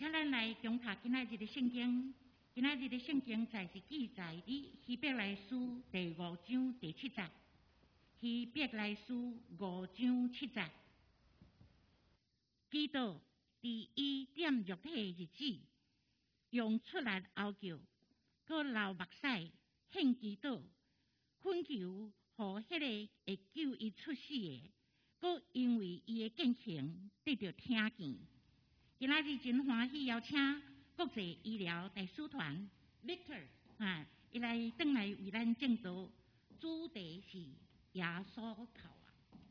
请咱来共读今仔日的圣经。今仔日的圣经是记载伫希伯来书第5章第7节。希伯来书5章7节。基督伫伊点肉体的日子，用出力后叫，佮流目屎献基督，恳求互迄个会救伊出死的，佮因为伊的见证得到听见。今仔日真欢喜邀请国际医疗大使团 Victor 伊来转来为咱证道，主题是耶稣头啊。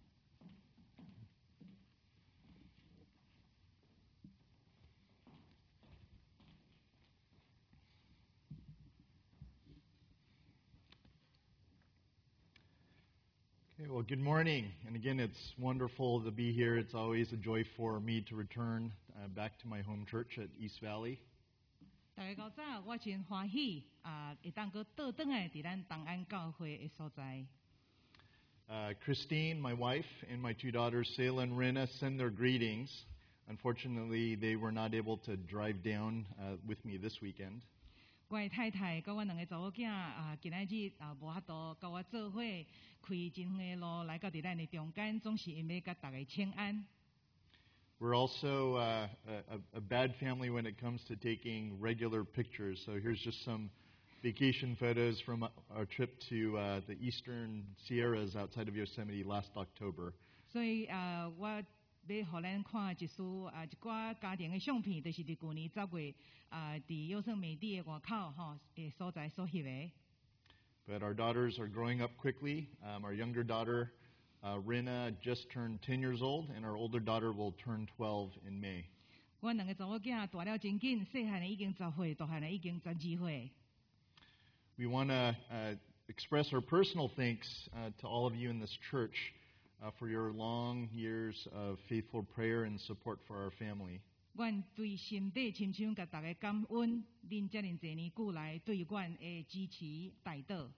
Okay, well, good morning. And again, it's wonderful to be here. It's always a joy for me to return back to my home church at East Valley. 大家早，我真欢喜会当个倒转来伫咱东安教会的所在。 Christine, my wife, and my two daughters, Selah and Rina, send their greetings. Unfortunately, they were not able to drive down with me this weekend. 我的太太甲我两个查某囝今仔日无法度甲我做伙开真远的路来到伫咱的中间，总是因要甲大家请安。 We're also a bad family when it comes to taking regular pictures. So here's just some vacation photos from our trip to the eastern Sierras outside of Yosemite last October. 所以我要互咱看一束一寡家庭的相片，就是伫去年10月伫优胜美地的外口的所在所翕的。 But our daughters are growing up quickly. Our younger daughter, Rina, just turned 10 years old, and our older daughter will turn 12 in May. 我两个查某囝大了真紧，细汉的已经10岁，大汉的已经12岁。 We want to express our personal thanks to all of you in this church for your long years of faithful prayer and support for our family. 阮对心底深深甲大家感恩，恁遮尔侪年久来对阮的支持带导。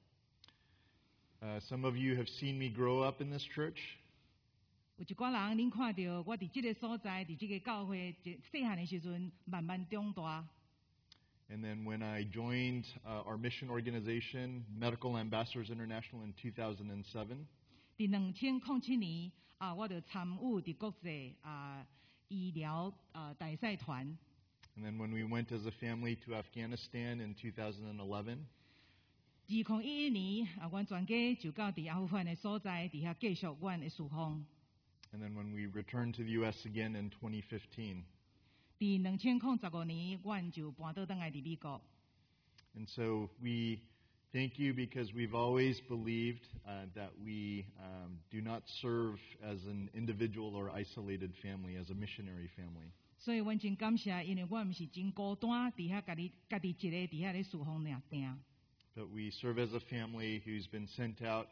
Some of you have seen me grow up in this church. 有一寡人恁看到我伫即个所在，伫即个教会，细汉的时阵慢慢长大。 And then when I joined our mission organization, Medical Ambassadors International, in 2007. 伫2007年我就参与伫国际医疗大使团。 And then when we went as a family to Afghanistan in 2011. 2011年阮全家就到伫阿富汗的所在，伫遐继续阮的侍奉。 And then when we returned to the U.S. again in 2015. 伫2015年，阮就搬到倒来伫美国。 And so we thank you because we've always believed that we do not serve as an individual or isolated family, as a missionary family. 所以阮真感谢，因为阮毋是真孤单，伫遐家己一个伫遐咧侍奉尔定。 But we serve as a family who's been sent out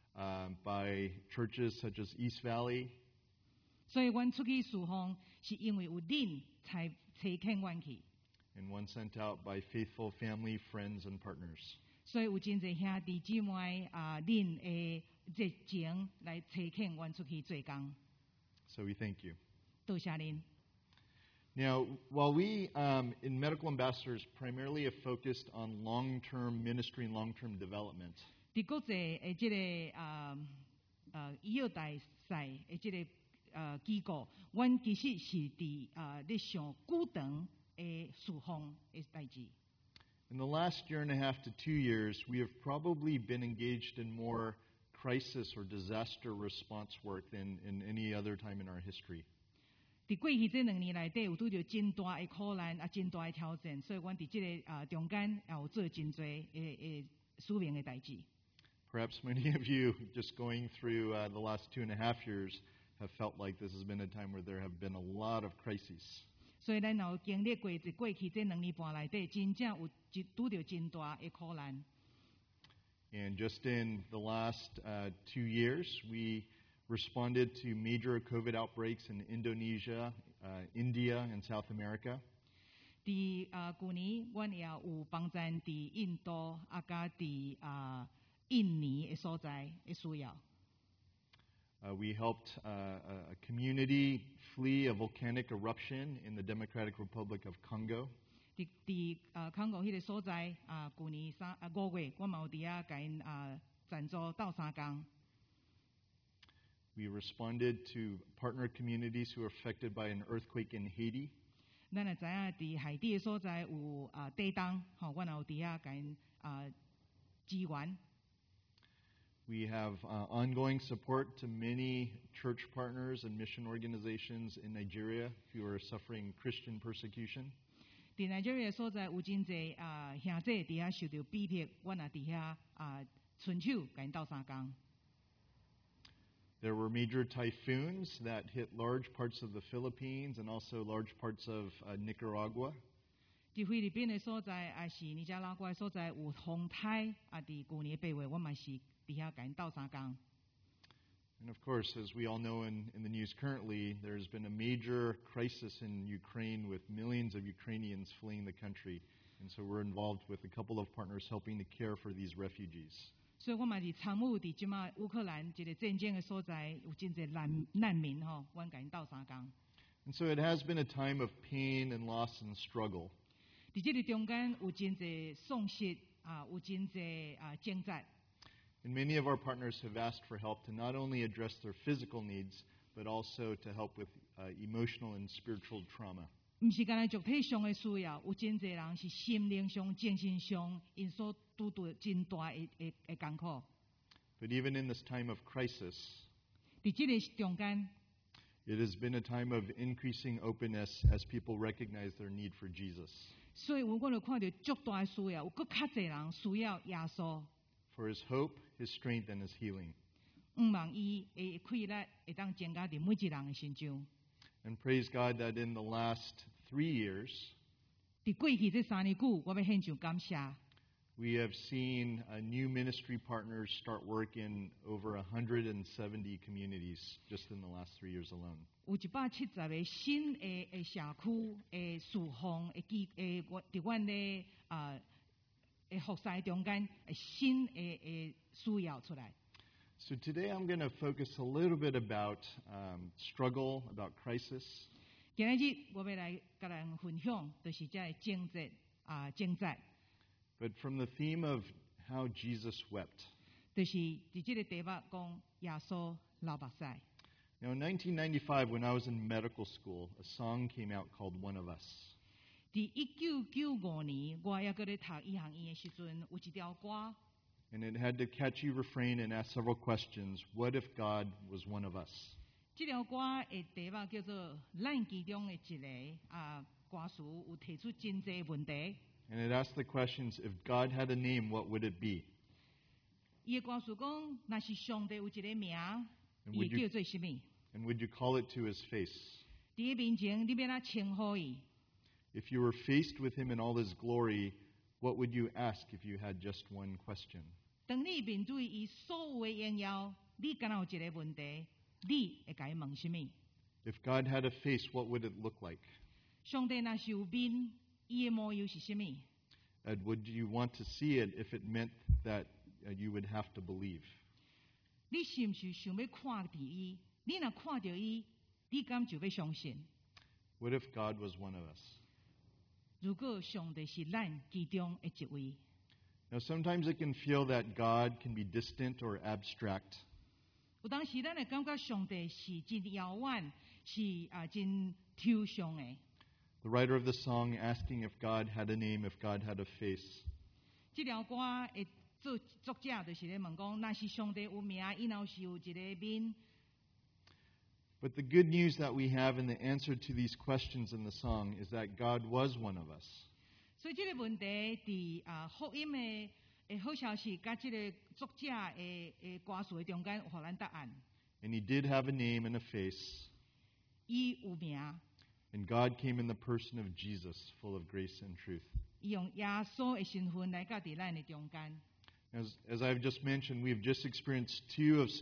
by churches such as East Valley. 所以阮出去侍奉，是因为有恁才找遣阮去。 And one sent out by faithful family, friends, and partners. 所以有真侪兄弟姊妹恁的热情来找遣阮出去做工。 So we thank you. 多谢恁。 Now, while we in Medical Ambassadors primarily have focused on long-term ministry and long-term development. 伫国际的即个医药大使的即个机构，阮其实是伫咧上久长的侍奉的代志。 In the last year and a half to 2 years, we have probably been engaged in more crisis or disaster response work than in any other time in our history. 伫过去这2年内底，有拄着真大的苦难真大的挑战，所以阮伫即个中间也有做真侪的使命的代志。 Perhaps many of you just going through the last 2.5 years have felt like this has been a time where there have been a lot of crises. 所以咱有经历过去这2年半内底，真正有拄着真大的苦难。 And just in the last 2 years, we responded to major COVID outbreaks in Indonesia, India, and South America. 伫去年，阮也有帮助伫印度甲伫印尼的所在的需要。 We helped a community flee a volcanic eruption in the Democratic Republic of Congo. 伫康国迄个所在去年5月，我嘛有伫遐甲因赞助斗相共。 We responded to partner communities who were affected by an earthquake in Haiti. 咱也知影伫海地的所在有地震，吼，我也有伫遐甲因支援。 We have ongoing support to many church partners and mission organizations in Nigeria who are suffering Christian persecution. 伫 Nigeria 所在有真侪兄弟伫遐受到逼迫，我也伫遐伸手甲因斗相共。 There were major typhoons that hit large parts of the Philippines and also large parts of Nicaragua. 伫菲律宾的所在，也是尼加拉瓜的所在有风台，伫去年8月，我嘛是伫遐甲因斗相共。 And of course, as we all know in the news currently, there's been a major crisis in Ukraine with millions of Ukrainians fleeing the country. And so we're involved with a couple of partners helping to care for these refugees. 所以我嘛是参与伫即马乌克兰一个战争的所在，有真侪难民吼，阮甲因斗相共。 And so it has been a time of pain and loss and struggle. 伫即个中间有真侪丧失有真侪挣扎。 And many of our partners have asked for help to not only address their physical needs, but also to help with emotional and spiritual trauma. 毋是干那肉体上的需要，有真侪人是心灵上、精神上，因所拄到真大的艰苦。 But even in this time of crisis, 伫即个中间， it has been a time of increasing openness as people recognize their need for Jesus, 所以我就看到足大的需要，有更较侪人需要耶稣。 for his hope, his strength, and his healing. 望伊的快乐会当增加伫每一人的身上。 And praise God that in the last 3 years, 伫过去这3年久，我要献上感谢。 we have seen new ministry partners start work in over 170 communities just in the last 3 years alone. 有170个新的社区的事奉伫阮的服侍中间新的需要出来。 So today I'm going to focus a little bit about struggle, about crisis. 今日我要来甲人分享，就是这挣扎， But from the theme of how Jesus wept. 就是伫这个题目讲耶稣流目屎。 Now, in 1995, when I was in medical school, a song came out called One of Us. 伫1995年，我还搁咧读医学院的时阵，有一条歌。 And it had the catchy refrain and ask several questions. What if God was one of us? 这条歌的题目叫做“咱其中的一个”，歌词有提出真侪问题。 And it asked the questions, if God had a name, what would it be? 伊的歌词讲，若是上帝有一个名， 伊 would 会 you- 叫做什么？ And would you call it to his face? 伫伊面前，你要哪称呼伊？ If you were faced with him in all his glory, what would you ask if you had just one question? 当你面对伊所有的荣耀，你敢若有一个问题，你会甲伊问什么？ If God had a face, what would it look like? 上帝若是有面，伊的模样是什么？ And would you want to see it if it meant that you would have to believe? 你是毋是想要看伫伊？你若看到伊，你敢就要相信？ What if God was one of us? 如果上帝是咱其中的一位， Now, sometimes it can feel that God can be distant or abstract. 有当时咱会感觉上帝是真遥远，是真抽象的。 The writer of the song asking if God had a name, if God had a face. 这条歌的作者就是咧问讲，若是上帝有名，伊若是有一个面。 But the good news that we have in the answer to these questions in the song is that God was one of us. 所以这个问题伫福音的好消息，甲这个作者的歌词的中间有互咱答案。 And he did have a name and a face. 伊有名， And God came in the person of Jesus, full of grace and truth. 伊用耶稣的身份来到伫咱的中间。 As I've just mentioned, we've just experienced 2 years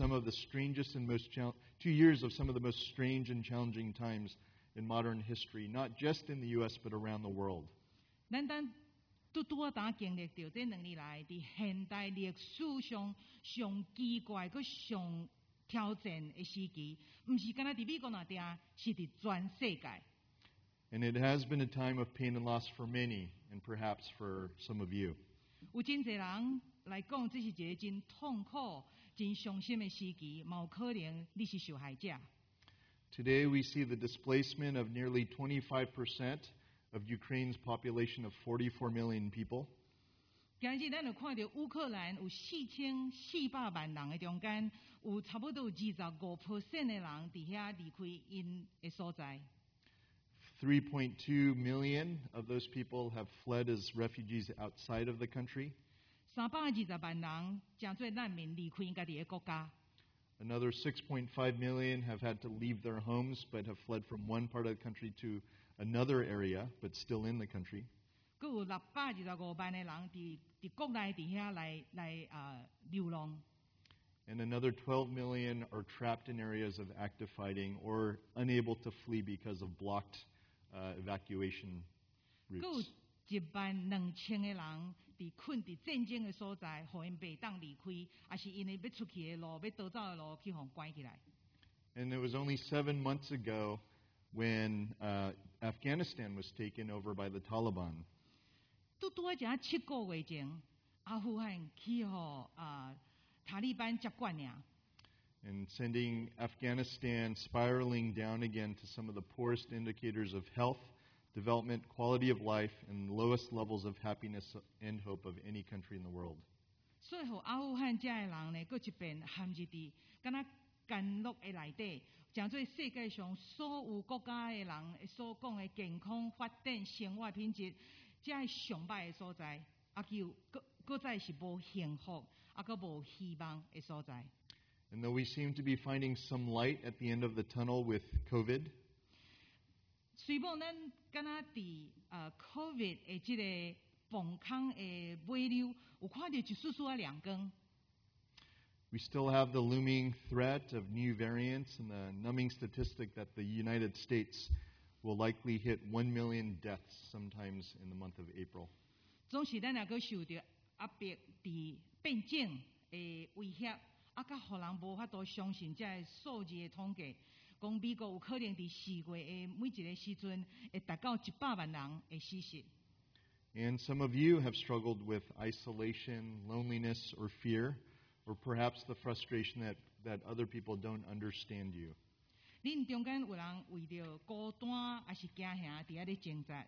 of some of the most strange and challenging times in modern history, not just in the U.S., but around the world. 咱拄当经历到这2年来伫现代历史上上奇怪、佮上挑战的时期，唔是干那伫美国那地，是伫全世界。 And it has been a time of pain and loss for many, and perhaps for some of you. 有真侪人来讲，这是一个真痛苦、真伤心的时期，嘛有可能你是受害者。 Today we see the displacement of nearly 25% of Ukraine's population of 44 million people. 今日咱就看到乌克兰有4400万人的中间，有差不多25% 的人伫遐离开因的所在。 3.2 million of those people have fled as refugees outside of the country. 320万人正做难民离开因家己的国家。 Another 6.5 million have had to leave their homes but have fled from one part of the country to another area but still in the country. 佮有625万的人伫国内伫遐来流浪。 And another 12 million are trapped in areas of active fighting or unable to flee because of blocked evacuation 佮有 routes. 12000个人伫困伫战争的所在，互因袂当离开，也是因为要出去的路、要逃走的路去互关起来。 And it was only 7 months ago when Afghanistan was taken over by the Taliban. 拄啊，只7个月前，阿富汗去互塔利班接管呀。 And sending Afghanistan spiraling down again to some of the poorest indicators of health, development, quality of life, and lowest levels of happiness and hope of any country in the world. 所以，互阿富汗遮的人呢，搁一遍陷入伫敢若监狱的内底，诚做世界上所有国家的人所讲的健康发展、生活品质，遮上歹的所在，搁再是无幸福，搁无希望的所在。 And though we seem to be finding some light at the end of the tunnel with COVID, 虽然咱敢若伫COVID 的即个崩坑的尾流，有看到一丝丝的亮光。 we still have the looming threat of new variants and the numbing statistic that the United States will likely hit 1 million deaths sometimes in the month of April. 总是咱也阁受到压迫伫变种的威胁，甲互人无法度相信这个数字的统计，讲美国有可能伫4月的每一个时阵会达到100万人的死亡。 And some of you have struggled with isolation, loneliness, or fear, or perhaps the frustration that other people don't understand you. 恁中间有人为着孤单还是惊吓伫遐咧挣扎。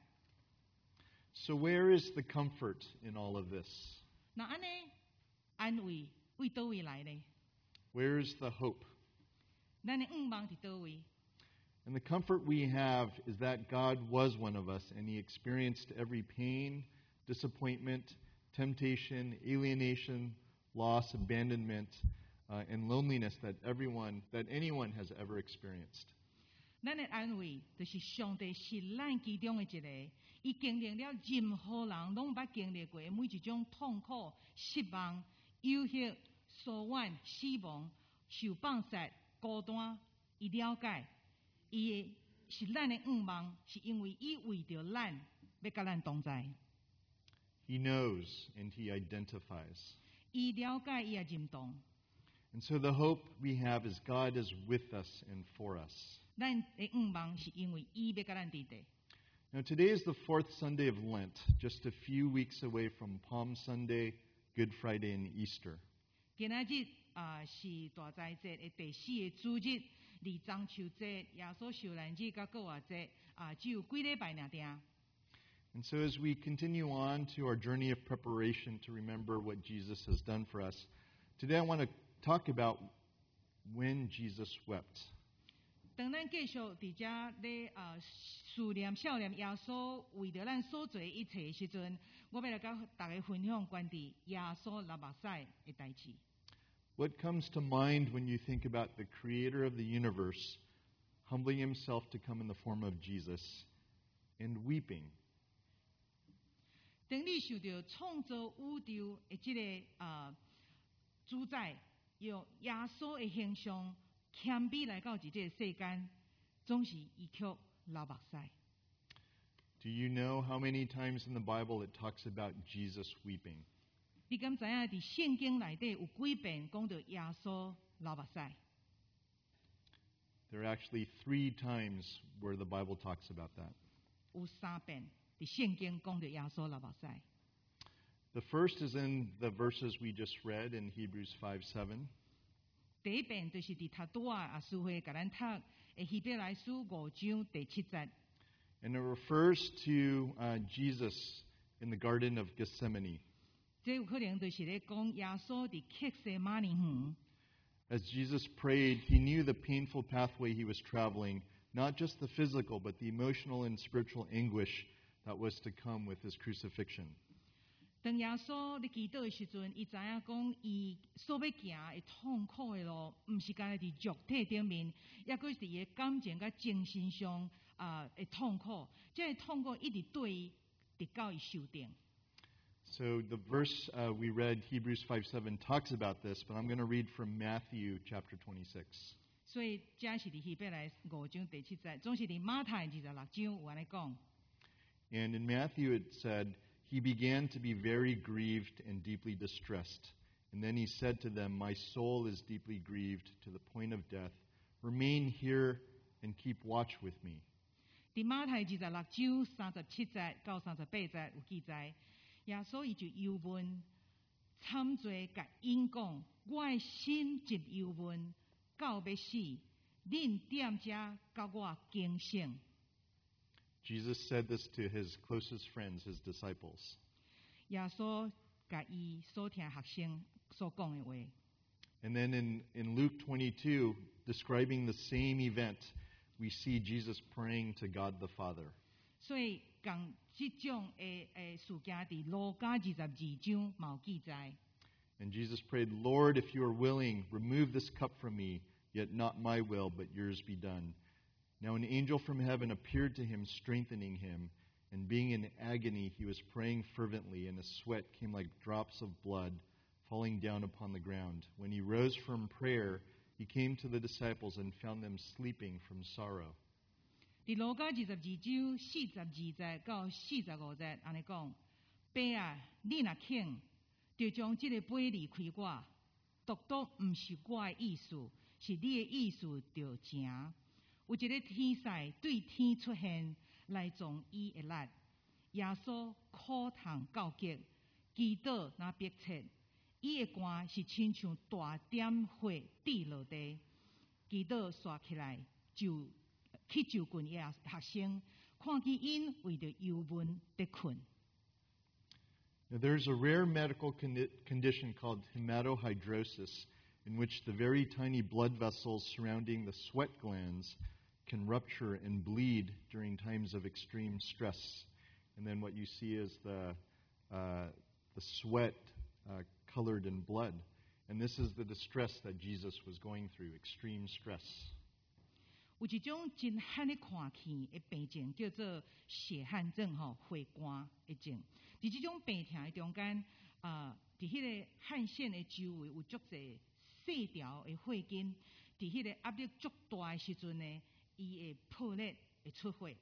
So where is the comfort in all of this? 那安尼安慰为倒位来呢？ Where is the hope? 咱的愿望伫倒位？ And the comfort we have is that God was one of us, and He experienced every pain, disappointment, temptation, alienation, loss, abandonment, and loneliness that anyone has ever experienced. 咱的安慰就是上帝是咱其中的一个，伊经历了任何人拢毋捌经历过的每一种痛苦、失望、忧郁、疏远、死亡、受放杀、孤单，伊了解。伊是咱的愿望，是因为伊为着咱要甲咱同在。 He knows and He identifies. 伊了解，伊也认同。 And so the hope we have is God is with us and for us. 咱的愿望是因为伊要甲咱伫地。 Now, today is the fourth Sunday of Lent, just a few weeks away from Palm Sunday, Good Friday, and Easter. 今仔日是大斋节的第4个主日，离中秋节、耶稣受难日甲国外节只有几礼拜尔定。 And so, as we continue on to our journey of preparation to remember what Jesus has done for us, today I want to talk about when Jesus wept. 当咱继续伫遮咧思念、少年耶稣为着咱所做一切的时阵，我要来甲大家分享关于耶稣流目屎的代志。 What comes to mind when you think about the Creator of the universe humbling Himself to come in the form of Jesus and weeping? 当你想到创造宇宙的这个主宰，用耶稣的形象谦卑来到这个世间，总是伊却流目屎。 Do you know how many times in the Bible it talks about Jesus weeping? 你敢知影？伫圣经内底有几遍讲到耶稣流目屎 There are actually 3 times where the Bible talks about that. 有3遍伫圣经讲到耶稣流目屎。 The first is in the verses we just read in Hebrews 5:7. 第一遍就是伫头拄啊书会甲咱读诶希伯来书5章第7節， And it refers to Jesus in the Garden of Gethsemane. 这有可能就是咧讲耶稣伫客西马尼园。 As Jesus prayed, he knew the painful pathway he was traveling, not just the physical, but the emotional and spiritual anguish that was to come with his crucifixion. 当耶稣咧祈祷的时阵，伊知影讲，伊所要行的痛苦的路，毋是干在肉体顶面，也佫是伫伊的感情甲精神上的痛苦。这个痛苦一直对伊直到伊受定。 So the verse we read, Hebrews 5:7, talks about this, but I'm going to read from Matthew chapter 26. 所以这是伫希伯来5章第7節，總是伫馬太26章有安尼講。 And in Matthew it said, he began to be very grieved and deeply distressed. And then he said to them, my soul is deeply grieved to the point of death. Remain here and keep watch with me. 伫馬太26章37節到38節有記載，耶穌伊就憂悶，慘濟甲因講：我的心真憂悶，到要死，恁踮遮甲我警醒。 Jesus said this to his closest friends, his disciples. 耶穌甲伊所聽學生所講的話。 And then in Luke 22, describing the same event, we see Jesus praying to God the Father. 所以共即種的事件伫路加22章嘛有記載。 And Jesus prayed, Lord, if you are willing, remove this cup from me, yet not my will, but yours be done. Now an angel from heaven appeared to him, strengthening him. And being in agony, he was praying fervently, and his sweat came like drops of blood falling down upon the ground. When he rose from prayer, he came to the disciples and found them sleeping from sorrow. 伫路加22章42節到45節，安尼講：爸啊，你若肯，就將這個杯離開我。獨毋是我的意思，是你的意思就成。有一個天使對天出現，來從伊的力。耶穌苦痛到極，祈禱若迫切。伊的汗是親像大點火滴落地，祈禱刷起來就。去就近伊學生，看見因為着憂悶在困。 Now, there's a rare medical condition called hematohydrosis, in which the very tiny blood vessels surrounding the sweat glands can rupture and bleed during times of extreme stress. And then what you see is the sweat colored in blood. And this is the distress that Jesus was going through, extreme stress. 有一種真罕的看見的病症，叫做血汗症血汗的症。在這種病痛的中間，在迄個汗腺的周圍有足濟細條的血筋，在迄個壓力足大的時陣呢，伊會破裂會出血。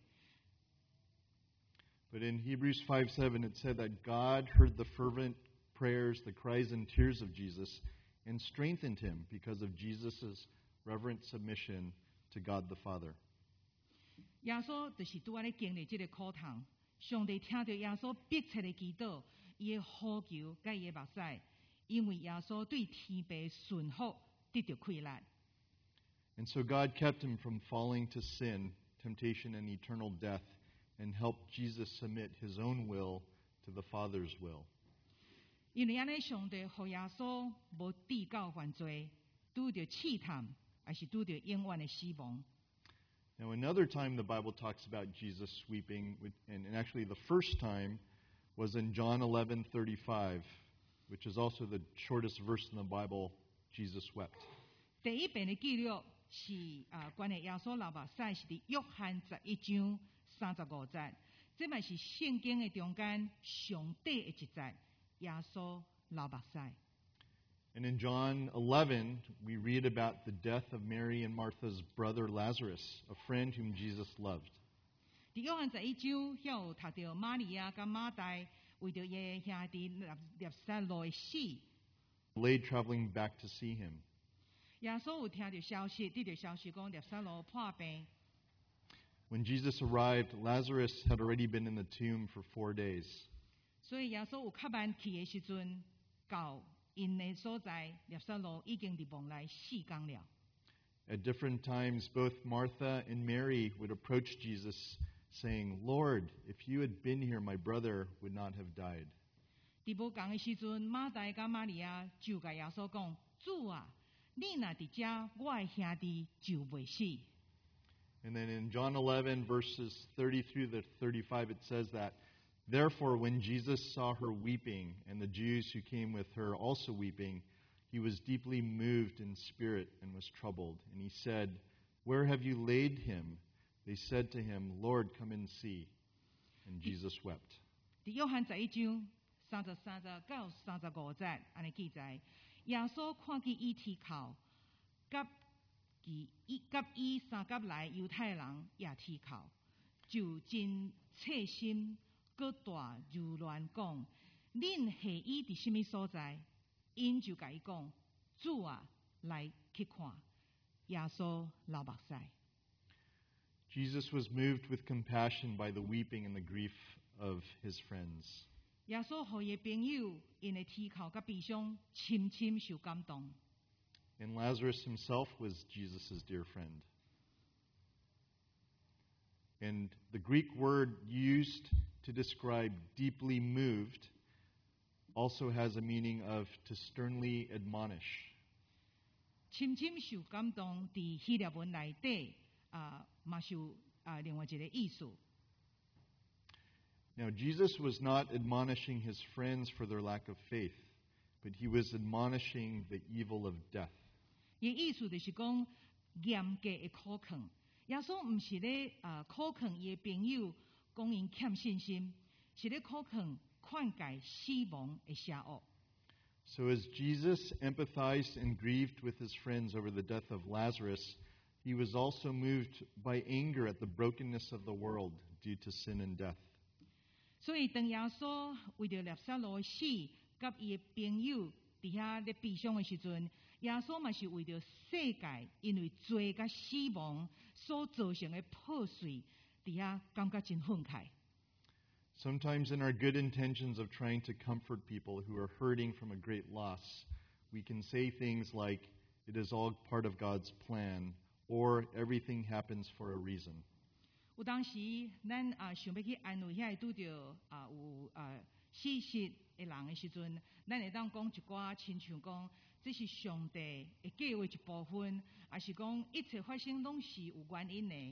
But in Hebrews 5:7, it said that God heard the fervent prayers, the cries and tears of Jesus, and strengthened him because of Jesus' reverent submission to God the Father. 耶穌就是拄仔咧經歷這個苦痛，上帝聽到耶穌迫切的祈禱，伊的呼求甲伊的目屎，因為耶穌對天父順服，得到快樂。 And so God kept him from falling to sin, temptation, and eternal death, and helped Jesus submit his own will to the Father's will. 因為安尼，上帝讓耶穌無跌到犯罪，拄着試探。還是拄着永遠的死亡。 Now, another time the Bible talks about Jesus weeping, and actually the first time was in John 11:35, which is also the shortest verse in the Bible. Jesus wept. 第一遍的記錄是關於耶穌流目屎，是伫約翰11章35節，這嘛是聖經的中間上底的一節，耶穌流目屎。 And in John 11, we read about the death of Mary and Martha's brother Lazarus, a friend whom Jesus loved. 伫約翰11章，遐有讀到瑪利亞甲馬大為着伊兄弟納撒路的死， Delayed traveling back to see him. 耶稣有听到消息，得到消息讲拿撒勒破病。 When Jesus arrived, Lazarus had already been in the tomb for 4 days. 所以耶稣有较慢去的时阵，到因的所在拿撒勒已经伫梦内4天了。 At different times, both Martha and Mary would approach Jesus, saying, Lord, if you had been here, my brother would not have died. 伫无共的时阵，马大甲玛利亚就甲耶稣讲：“主啊，你若伫遮，我的兄弟就袂死。” And then in John 11, verses 30 through the 35, it says that, Therefore, when Jesus saw her weeping, and the Jews who came with her also weeping, he was deeply moved in spirit and was troubled. And he said, Where have you laid him? They said to him, Lord, come and see. And Jesus wept. 伫约翰11章33到35节，安尼记载，耶稣看见伊啼哭，甲伊三甲来犹太人也啼哭，就真切心，搁大如乱讲：恁下伊伫什么所在？因就甲伊讲：主啊，来去看。耶稣流目屎。 Jesus was moved with compassion by the weeping and the grief of his friends. 耶稣互伊的朋友因的啼哭甲悲伤，深深受感动。 And Lazarus himself was Jesus' dear friend. And the Greek word used to describe deeply moved also has a meaning of to sternly admonish. 深深受感动，伫希腊文内底嘛有另外一个意思。 Now, Jesus was not admonishing his friends for their lack of faith, but he was admonishing the evil of death. 伊意思就是讲严格的苦劝。耶稣毋是咧苦劝伊的朋友，讲因欠信心，是咧苦劝劝戒死亡的邪恶。 So, as Jesus empathized and grieved with his friends over the death of Lazarus, he was also moved by anger at the brokenness of the world due to sin and death. 所以当耶稣为着拿撒勒死，甲伊的朋友伫遐咧悲伤的时阵，耶稣嘛是为着世界因为罪甲死亡所造成的破碎，伫遐感觉真愤慨。 Sometimes, in our good intentions of trying to comfort people who are hurting from a great loss, we can say things like, it is all part of God's plan, or everything happens for a reason. 有当时，咱想要去安慰遐拄着有死失的人的时阵，咱会当讲一寡亲像讲，这是上帝的计划一部分，还是讲一切发生拢是有原因的。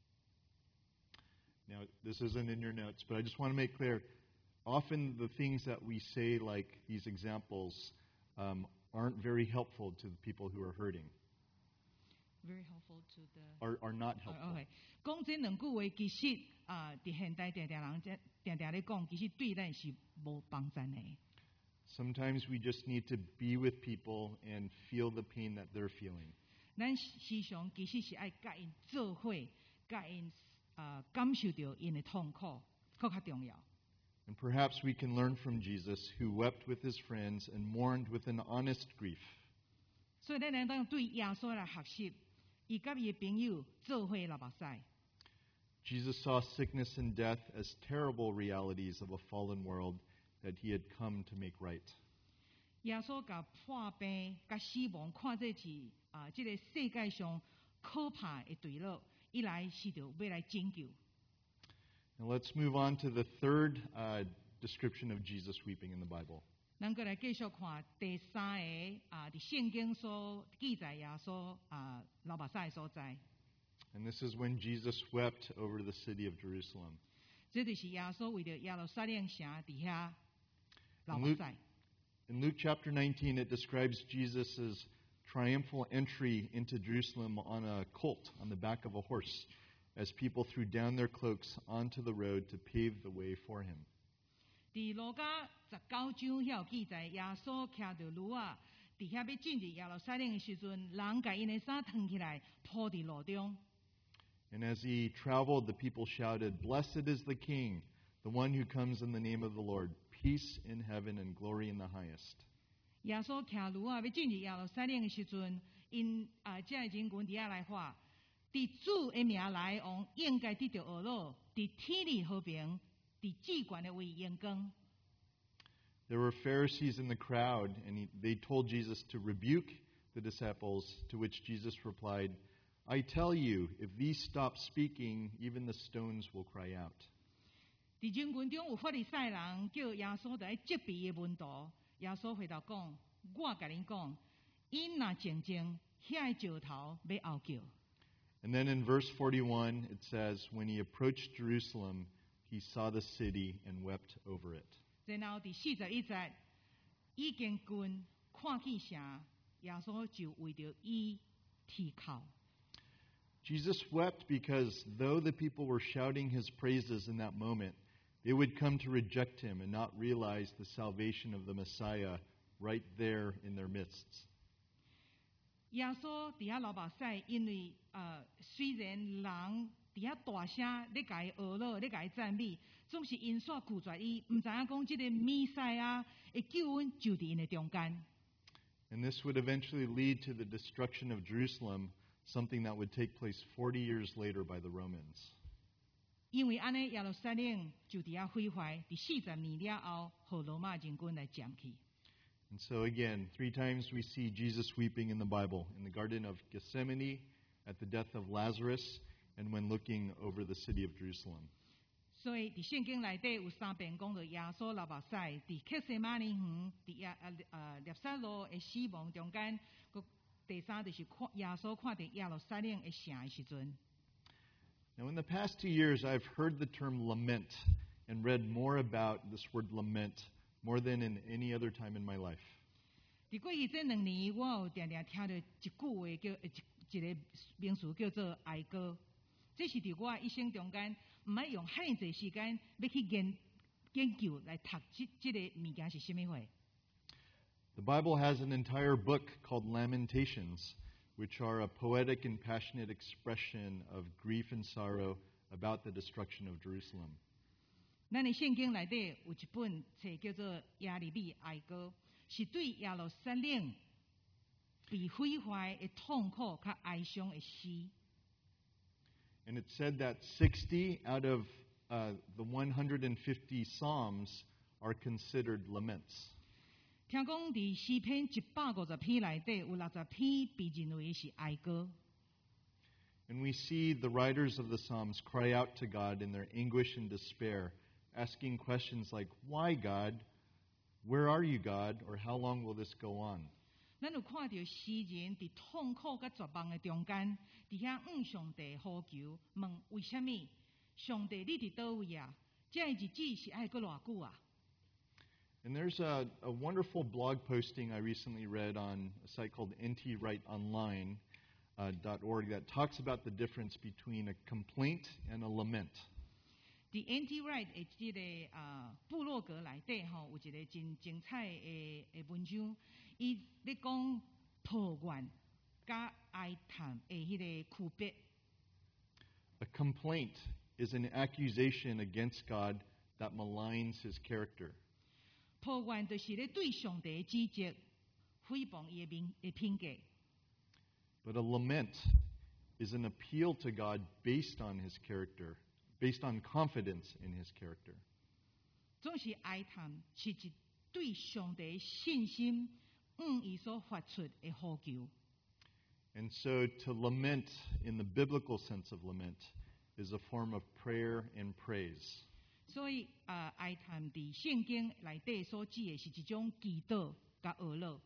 Now, this isn't in your notes, but I just want to make clear, often the things that we say, like these examples, aren't very helpful to the people who are hurting, Very helpful to the. are not helpful. OK， 讲这两句话，其实伫现代常人常咧讲，其实对咱是无帮助的。 Sometimes we just need to be with people and feel the pain that they're feeling. 咱时常其实是爱甲因做伙，甲因感受到因的痛苦，更较重要。 And perhaps we can learn from Jesus, who wept with his friends and mourned with an honest grief. 所以咱能当对耶稣来学习，伊甲伊的朋友做伙流目屎。 Jesus saw sickness and death as terrible realities of a fallen world that he had come to make right. 耶稣甲破病、甲死亡看这是这个世界上可怕的对立，一来是着要来拯救。 Now let's move on to the third description of Jesus weeping in the Bible. 咱过来继续看第三个伫圣经所记载耶稣流目屎的所在。 And this is when Jesus wept over the city of Jerusalem. 这就是耶稣为着耶路撒冷城伫遐流目屎。 In Luke chapter 19, it describes Jesus' triumphal entry into Jerusalem on a colt on the back of a horse, as people threw down their cloaks onto the road to pave the way for him. 伫路加19章遐有记载，耶稣骑着驴啊，伫遐要进入耶路撒冷的时阵，人甲因的衫脱起来铺伫路中。 And as he traveled, the people shouted, Blessed is the King, the one who comes in the name of the Lord, peace in heaven and glory in the highest. 耶稣骑驴啊，要进入耶路撒冷的时阵， 因这人群伫遐来话，伫主的名来往，应该得到学乐，伫天理和平，伫至悬的为阳光。 There were Pharisees in the crowd, and they told Jesus to rebuke the disciples, to which Jesus replied, I tell you, if these stop speaking, even the stones will cry out. 伫人群中有法利赛人叫耶稣在责备伊的门徒，耶稣回答讲：我甲恁讲，因若静静，遐的石头要后叫。 And then in verse 41, it says, When he approached Jerusalem, he saw the city and wept over it. 然後第41節，已經近看見城，耶穌就為着伊啼哭。 Jesus wept because though the people were shouting his praises in that moment, they would come to reject him and not realize the salvation of the Messiah right there in their midst. 耶穌伫遐流目屎，因為雖然人伫遐大聲咧甲伊學樂，咧甲伊讚美，總是因煞拒絕伊，唔知影講即個彌賽亞的救恩就伫因的中間。 And this would eventually lead to the destruction of Jerusalem, something that would take place 40 years later by the Romans. 因為安尼耶路撒冷就伫遐毀壞，伫40年了後，互羅馬人軍來佔去。 And so again, 3 times we see Jesus weeping in the Bible: in the Garden of Gethsemane, at the death of Lazarus, and when looking over the city of Jerusalem. 所以伫聖經內底有3遍講到耶穌流目屎，伫客西馬尼園，伫列撒羅的死亡中間，第3就是耶穌看到耶路撒冷的城的時陣。 Now, in the past 2 years, I've heard the term lament and read more about this word lament more than in any other time in my life. 伫過去這2年，我有常常聽到一句話叫一個名詞叫做哀歌。這是伫我一生中間，唔愛用遐尼濟時間要去研究來讀這個物件是什麼話。 The Bible has an entire book called Lamentations, which are a poetic and passionate expression of grief and sorrow about the destruction of Jerusalem. 咱的聖經內底有一本冊叫做《耶利米哀歌》，是對耶路撒冷被毀壞的痛苦較哀傷的詩。 And it said that 60 out of the 150 Psalms are considered laments. 聽講伫詩篇150篇內底有60篇被認為是哀歌。 And we see the writers of the Psalms cry out to God in their anguish and despair, asking questions like, Why, God? Where are you, God? Or how long will this go on? 咱有看到詩人伫痛苦甲絕望的中間，伫遐向上帝呼求，問為什麼？上帝你佇倒位啊？這日子是愛過偌久啊？ And there's a wonderful blog posting I recently read on a site called ntwriteonline.org that talks about the difference between a complaint and a lament. 伫 N.T. Wright 的即個部落格內底吼，有一個真精彩的文章，伊咧講抱怨甲哀嘆的迄個區別。 A complaint is an accusation against God that maligns his character. 抱怨就是咧對上帝的指責，誹謗伊的品格。 But a lament is an appeal to God based on his character, based on confidence in his character. 總是哀嘆是一對上帝的信心，伊所發出的呼求。 And so to lament, in the biblical sense of lament, is a form of prayer and praise. 所以哀嘆佇聖經內底所指的是一種祈禱甲學樂。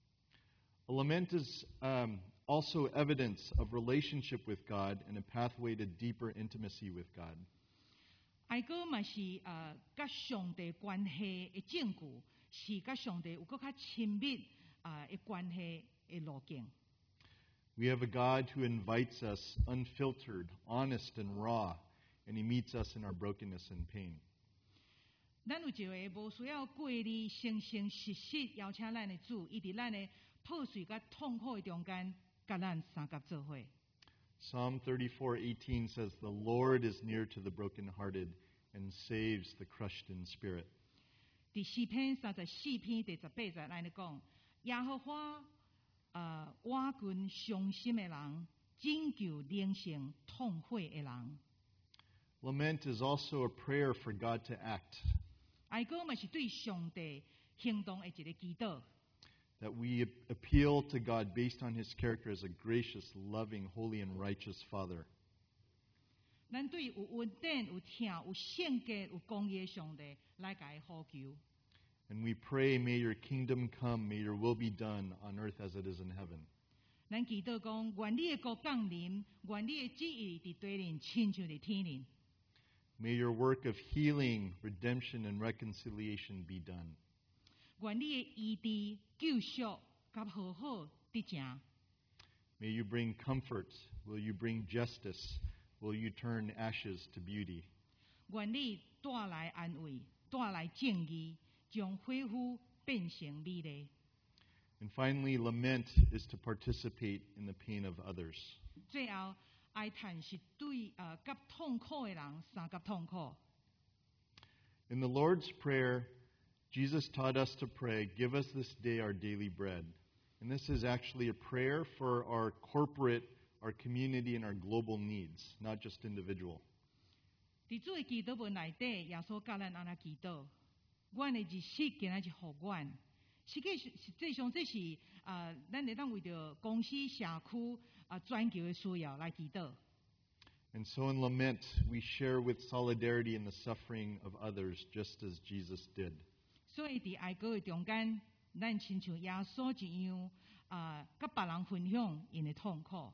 A lament is also evidence of relationship with God and a pathway to deeper intimacy with God. 哀歌嘛是甲上帝關係的證據，是甲上帝有更較親密的關係的路徑。 We have a God who invites us unfiltered, honest, and raw, and he meets us in our brokenness and pain. 咱有一個無需要過濾、誠誠實實邀請咱的主，伊佇咱的破碎甲痛苦的中間，甲咱三甲做伙。 Psalm 34:18 says, The Lord is near to the brokenhearted and saves the crushed in spirit. 第詩篇34篇第18節，咱咧講，耶和華瓦群伤心的人，拯救灵性痛悔的人。 Lament is also a prayer for God to act, 哀歌嘛是对上帝行动的一个祈祷。 that we appeal to God based on his character as a gracious, loving, holy, and righteous Father. 咱对有恩典、有疼、有圣洁、有公义的上帝来甲伊呼求。 And we pray, may your kingdom come, may your will be done on earth as it is in heaven. 咱祈祷讲，愿你的国降临，愿你的旨意伫地人，亲像伫天人。 May your work of healing, redemption, and reconciliation be done. 愿你的医治、救赎甲和好得成。 May you bring comfort. Will you bring justice? Will you turn ashes to beauty? 愿你带来安慰，带来正义，将恢复变成美丽。 And finally, lament is to participate in the pain of others. 最后，哀叹是对甲痛苦的人相甲痛苦。 In the Lord's Prayer, Jesus taught us to pray, "Give us this day our daily bread." And this is actually a prayer for our corporate, our community, and our global needs, not just individual. 伫主的祈祷文内底，耶稣教咱安那祈祷：阮的日食今仔日互阮。实际上这是咱会当为着公司、社区全球的需要来祈祷。 And so in lament, we share with solidarity in the suffering of others, just as Jesus did. 所以伫哀歌的中间，咱亲像耶稣一样，甲别人分享因的痛苦。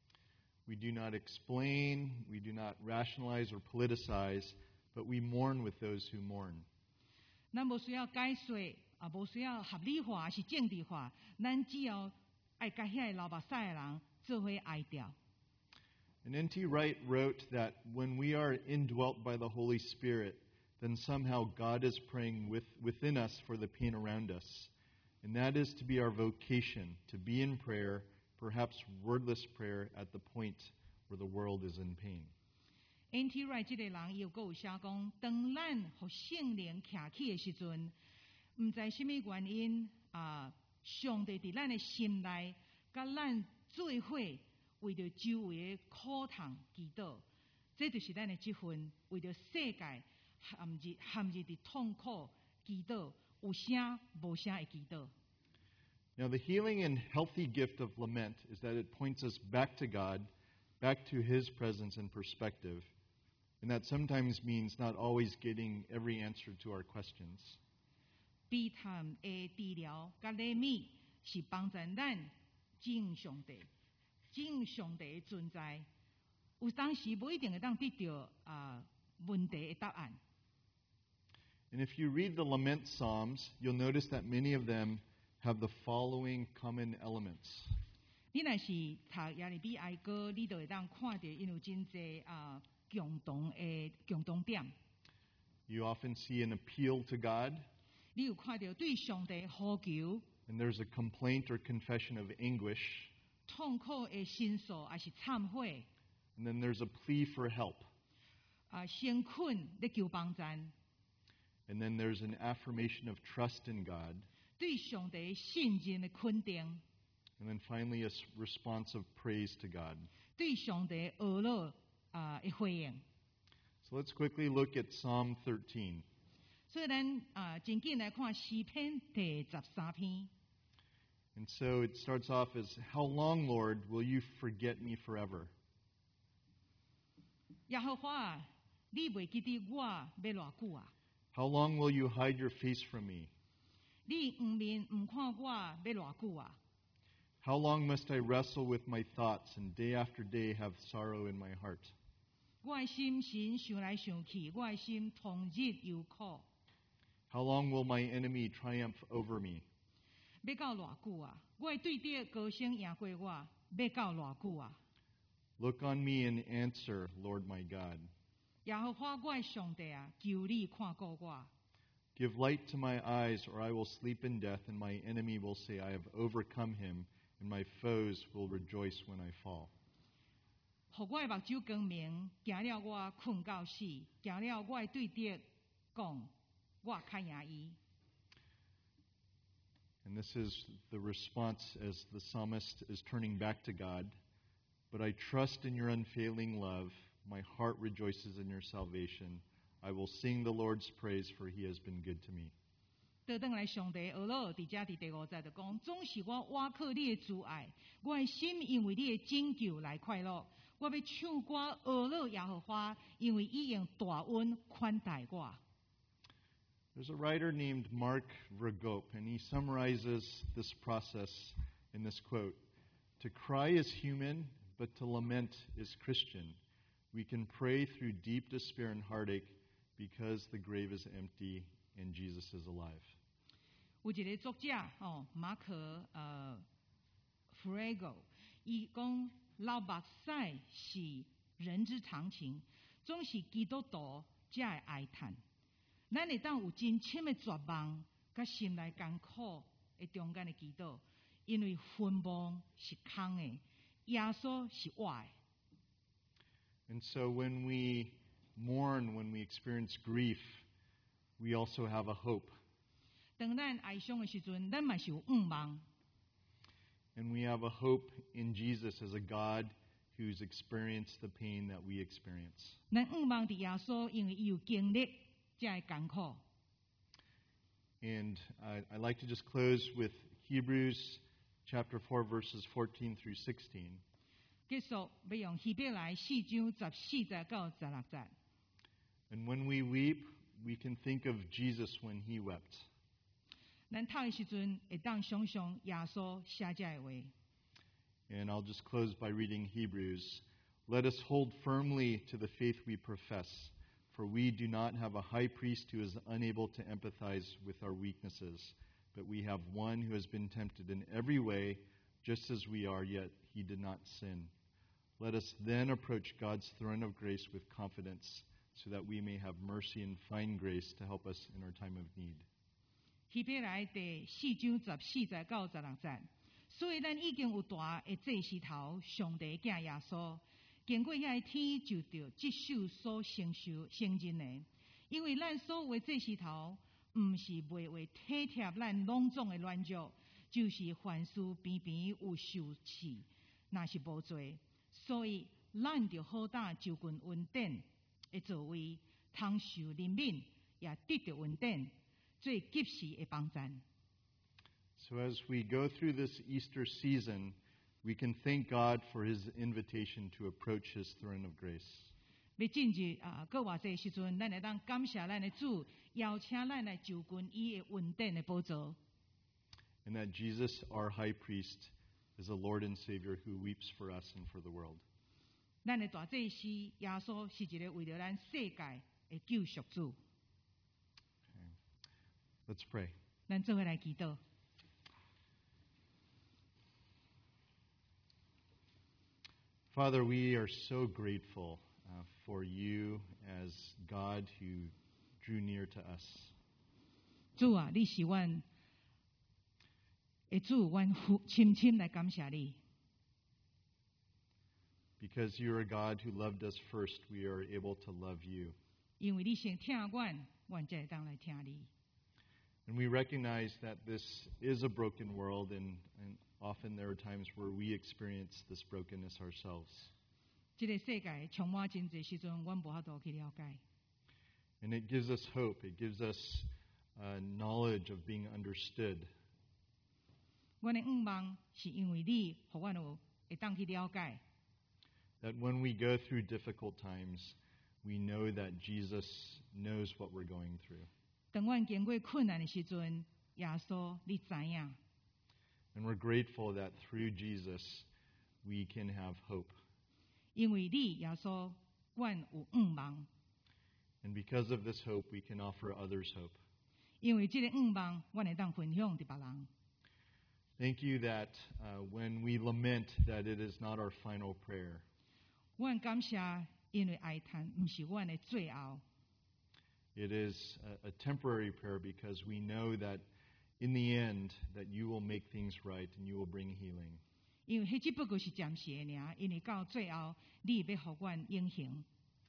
We do not explain, we do not rationalize or politicize, but we mourn with those who mourn. 咱无需要解说，无需要合理化，还是政治化，咱只要爱甲遐个流目屎的人做伙哀悼。 And N.T. Wright wrote that when we are indwelt by the Holy Spirit, then somehow God is praying within us for the pain around us. And that is to be our vocation, to be in prayer, perhaps wordless prayer, at the point where the world is in pain. N.T. Wright 这个人伊又有写讲，当咱互圣灵徛起的时阵，毋知什么原因上帝伫咱的心内，甲咱做伙为着周围的苦痛祈祷，这就是咱的这份为着世界陷入伫痛苦祈祷，有声无声的祈祷。 Now, the healing and healthy gift of lament is that it points us back to God, back to his presence and perspective. And that sometimes means not always getting every answer to our questions. 悲叹的治疗甲怜悯是帮助咱敬上帝的存在。有当时无一定会当得到问题的答案。 And if you read the lament psalms, you'll notice that many of them have the following common elements. 你若是读耶利米哀歌，你就会当看到因有真济共同点。 You often see an appeal to God, 你有看到对上帝的呼求， and there's a complaint or confession of anguish, 痛苦的申诉，还是忏悔， and then there's a plea for help, 生困咧求帮助， and then there's an affirmation of trust in God, 对上帝信任的肯定， and then finally a response of praise to God. 对上帝俄乐的回应。 So let's quickly look at Psalm 13. 所以咱真紧来看诗篇第13篇。 And so it starts off as, "How long, Lord, will you forget me forever?" 耶和华啊，你袂记得我要偌久啊？ How long will you hide your face from me? 你毋面毋看我要偌久啊？ How long must I wrestle with my thoughts and day after day have sorrow in my heart? 我的心神想来想去，我的心同日忧苦。 How long will my enemy triumph over me? 要到偌久啊？我的对敌高声赢过我，要到偌久啊？ Look on me and answer, Lord my God. 耶和华我的上帝啊，求你看顾我。 Give light to my eyes, or I will sleep in death, and my enemy will say, I have overcome him, and my foes will rejoice when I fall. 互我的目睭光明，行了我困到死，行了我的对敌讲，我较赢伊。 And this is the response as the psalmist is turning back to God. But I trust in your unfailing love. My heart rejoices in your salvation. I will sing the Lord's praise, for he has been good to me. 倒转来，上帝俄罗伫遮伫第5节就讲，总是我倚靠你的慈爱，我的心因为你的拯救来快乐。我要唱歌俄罗耶和华，因为伊用大恩款待我。 There's a writer named Mark Vroegop, and he summarizes this process in this quote. To cry is human, but to lament is Christian. We can pray through deep despair and heartache because the grave is empty and Jesus is alive. 有一个作者马可弗雷戈，伊讲流目屎是人之常情，总是基督徒才会哀叹。咱会当有真深的绝望，甲心内艰苦的中间的祈祷，因为坟墓是空的，耶稣是活的。 And so when we mourn, when we experience grief, we also have a hope. 当咱哀伤的时阵，咱嘛是有盼望。 And we have a hope in Jesus as a God who's experienced the pain that we experience. 咱盼望伫耶稣，因为伊有经历这的艰苦。 And I'd like to just close with Hebrews chapter 4, verses 14 through 16. 结束要用希伯来4章14节到16节。 And when we weep, we can think of Jesus when he wept. 咱读的时阵，会当想象耶稣写这的话。 And I'll just close by reading Hebrews. Let us hold firmly to the faith we profess, for we do not have a high priest who is unable to empathize with our weaknesses, but we have one who has been tempted in every way, just as we are, yet he did not sin. Let us then approach God's throne of grace with confidence, so that we may have mercy and find grace to help us in our time of need. 希伯来第4章14节到16节。所以咱已经有大的祭司头，上帝的囝耶稣，经过遐天，就着这首所承认的。因为咱所有的祭司头，毋是为体贴咱拢总的软弱，就是凡事偏偏有受气，若是无罪。所以咱就好打就近恩典的座位，通受怜悯，也得到恩典，做及时的帮赞。 So as we go through this Easter season, we can thank God for his invitation to approach his throne of grace. 要进入过偌济时阵，咱会当感谢咱的主，邀请咱来就近伊的恩典的宝座。 And that Jesus, our high priest, is a Lord and Savior who weeps for us and for the world. 咱的大祭司耶稣是一个为了咱世界的救赎主。 Let's pray. 咱做伙来祈祷。 Father, we are so grateful for you as God who drew near to us. 主啊，你是阮的主，阮深深来感谢你。 Because you are a God who loved us first, we are able to love you. 因为你先听阮，阮才会当来听你。 And we recognize that this is a broken world, and often there are times where we experience this brokenness ourselves. 这个世界充满真侪时阵，阮无法度去了解。 And it gives us hope. It gives us knowledge of being understood. 阮的愿望是因为你，互阮有会当去了解。 That when we go through difficult times, we know that Jesus knows what we're going through. 当阮经过困难的时阵，耶稣你知影。 And we're grateful that through Jesus, we can have hope. 因为你耶稣，阮有愿望。 And because of this hope, we can offer others hope. 因为这个愿望，阮会当分享给别人。 Thank you that when we lament, that it is not our final prayer. 阮感谢，因为哀叹毋是阮的最后。 It is a temporary prayer because we know that in the end that you will make things right and you will bring healing. 因为迄只不过是暂时的尔，因为到最后，你要互阮永恒。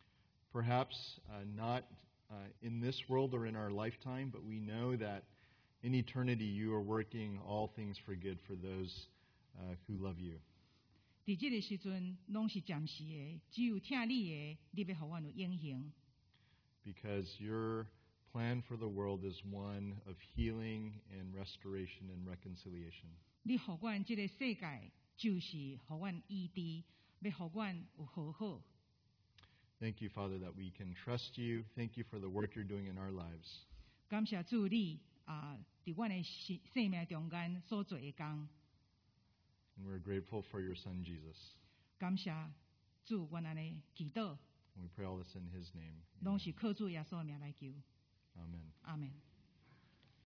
Perhaps not in this world or in our lifetime, but we know that in eternity you are working all things for good for those who love you. 伫即个时阵，拢是暂时的，只有听你的，你要互阮有永恒。 Because your plan for the world is one of healing and restoration and reconciliation. 你互阮即个世界，就是互阮医治，要互阮有和好。 Thank you, Father, that we can trust you. Thank you for the work you're doing in our lives. 感谢主你伫阮的生命中间所做的工。 And we're grateful for your Son, Jesus. 感谢主，阮安尼祈祷， And we pray all this in his name. 拢是靠主耶稣的名来求。 Amen. 阿门。